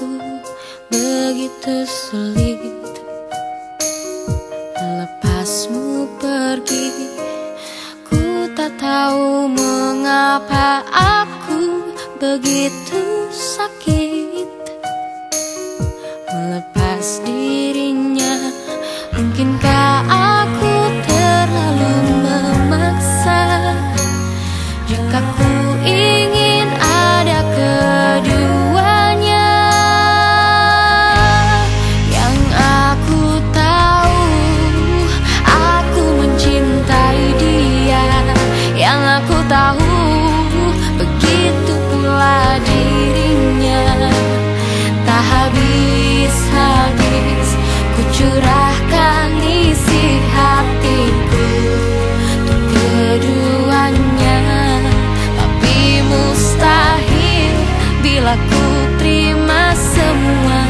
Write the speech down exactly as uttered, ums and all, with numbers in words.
aku begitu sulit melepasmu pergi. Ku tak tahu mengapa aku begitu sakit melepas dirinya. Mungkinkah aku terlalu memaksa? Jika ku ingin ada keduanya, yang aku tahu aku mencintai dia, yang aku tahu begitu pula dirinya. Tak habis-habis ku curahkan isi hatiku untuk keduanya, tapi mustahil bila ku terima semua.